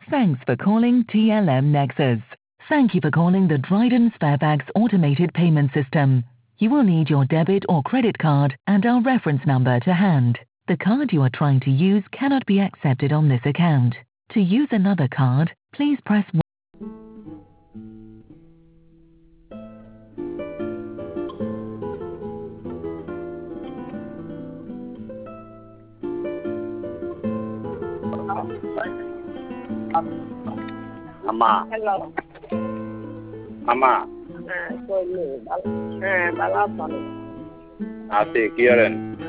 Thanks for calling TLM Nexus. Thank you for calling the Dryden Sparebags automated payment system. You will need your debit or credit card and our reference number to hand. The card you are trying to use cannot be accepted on this account. To use another card, please press 1. আম্মা hello আম্মা হ্যাঁ কইলি হ্যাঁ ভালো আছেন আছি কি করেন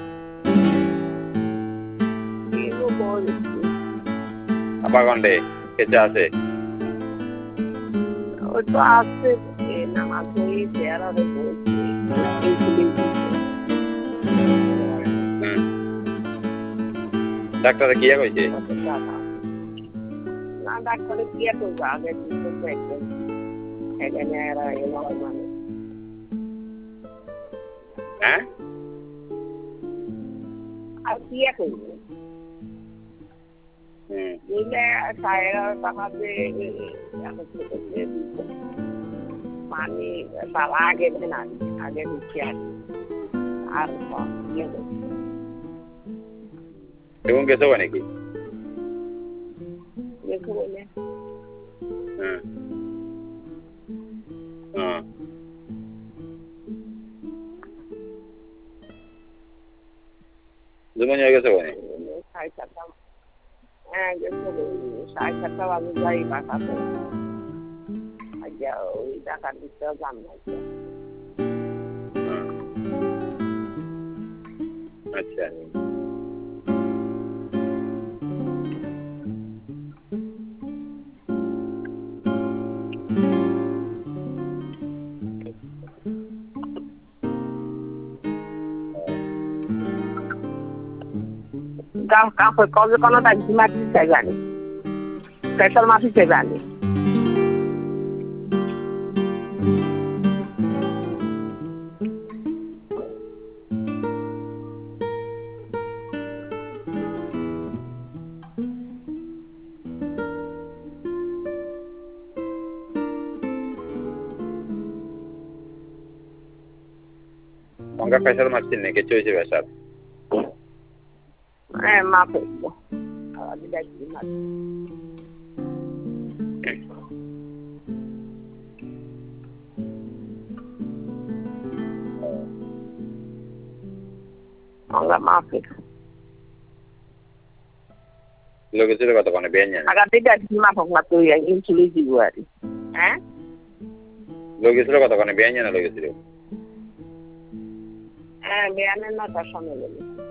কি বলছি আপা কন্ডে কেচে আছে ওই তো আছে নামাজ হয়েছে আর আরে বলছি ডাক্তারে কি কইছে না ডাক্তারে কি করবে আগে কিছু দেখবেন এখানে এরা এলো মানে হ্যাঁ আর কি করবে দিলে 11,500 টাকা দিয়ে পানি বাবা আগে না আগে দিচ্ছি আর এখন গেছো নাকি দেখো বলে হ্যাঁ হ্যাঁ জমে নিয়ে গেছে মানে 7:30 হ্যাঁ গেছো 7:30 বাজে যাই বাসাতে আচ্ছা ওই টাকা দিতে যান না আচ্ছা কাপড় কবে কোনো টাইম মাটি চাই জানি স্পেশাল মাটি চাই জানি মঙ্গা প্রেসার মারছেন নাকি চলছে প্রেসার হ্যাঁ মাপে আমি দেখছি মাটি মঙ্গা মাপে লোকে ছিল কত কোনে বেঞ্জান আগাতে দেখছি মাপক না তুই ইনসুলিন দিব আর হ্যাঁ লোকে ছিল কত কোনে বেঞ্জান লোকে ছিল হ্যাঁ বেয়ানের না তার সামনে